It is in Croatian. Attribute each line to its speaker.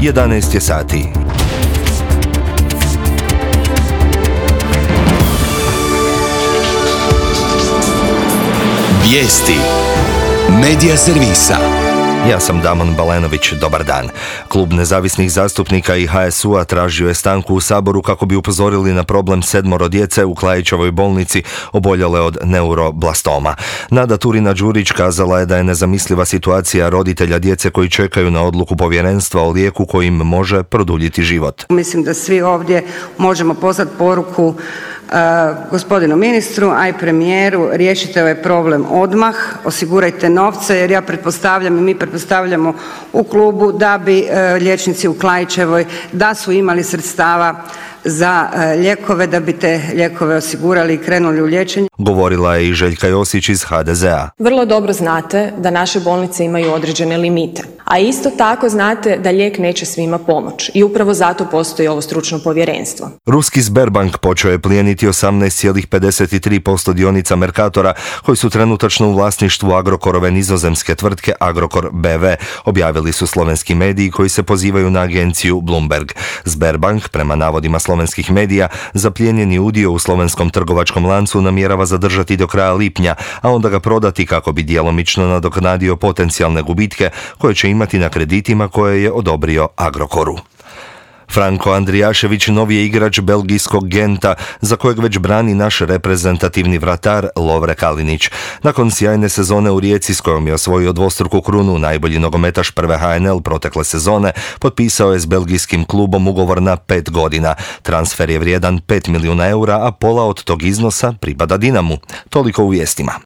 Speaker 1: 11 je sati.
Speaker 2: Vijesti Medija servisa.
Speaker 1: Ja sam Damon Balenović, dobar dan. Klub nezavisnih zastupnika i HSU-a tražio je stanku u Saboru kako bi upozorili na problem 7 djece u Klaićevoj bolnici oboljele od neuroblastoma. Nada Turina-Đurić kazala je da je nezamisliva situacija roditelja djece koji čekaju na odluku povjerenstva o lijeku koji im može produljiti život.
Speaker 3: Mislim da svi ovdje možemo poslati poruku gospodinu ministru, a i premijeru, riješite ovaj problem odmah, osigurajte novce, jer ja pretpostavljam i mi pretpostavljamo u klubu da bi liječnici u Klaićevoj, da su imali sredstava za lijekove, da bi te lijekove osigurali i krenuli u liječenje.
Speaker 1: Govorila je i Željka Josić iz HDZ-a.
Speaker 4: Vrlo dobro znate da naše bolnice imaju određene limite, a isto tako znate da lijek neće svima pomoći i upravo zato postoji ovo stručno povjerenstvo.
Speaker 1: Ruski Sberbank počeo je plijeniti 18,53% dionica Mercatora koji su trenutačno u vlasništvu Agrokorove nizozemske tvrtke Agrokor BV, objavili su slovenski mediji koji se pozivaju na agenciju Bloomberg. Sberbank, prema navodima slovenskih medija, zaplijenjeni udio u slovenskom trgovačkom lancu namjerava zadržati do kraja lipnja, a onda ga prodati kako bi djelomično nadoknadio potencijalne gubitke koje će imati na kreditima koje je odobrio Agrokoru. Franko Andrijašević novi je igrač belgijskog Genta, za kojeg već brani naš reprezentativni vratar Lovre Kalinić. Nakon sjajne sezone u Rijeci s kojom je osvojio dvostruku krunu, najbolji nogometaš prve HNL protekle sezone, potpisao je s belgijskim klubom ugovor na 5 godina. Transfer je vrijedan 5 milijuna eura, a pola od tog iznosa pripada Dinamu. Toliko u vijestima.